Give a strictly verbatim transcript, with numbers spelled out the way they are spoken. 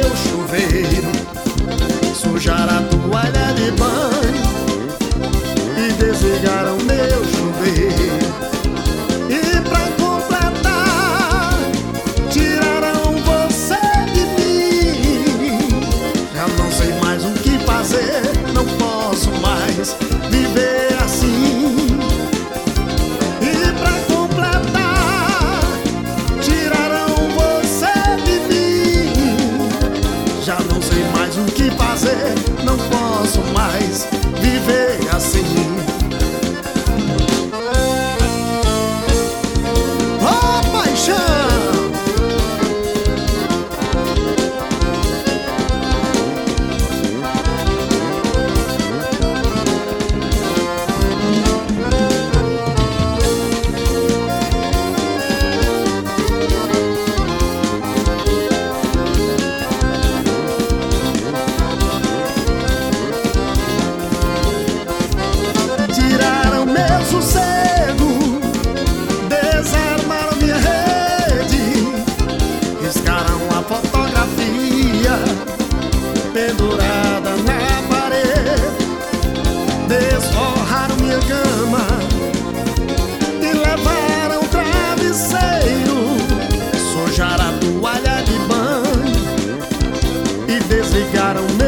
meu chuveiro, sujaram a toalha de banho e desligaram meu chuveiro. E pra completar, tiraram você de mim. Já não sei mais o que fazer, não posso mais viver assim. E pra completar, tiraram você de mim. Já não sei mais o que fazer, não posso mais viver assim. Oh, paixão! Tiraram meu sossego, desarmaram minha rede, riscaram a fotografia pendurada na parede, desforraram minha cama e levaram o travesseiro, sujaram a toalha de banho e desligaram meu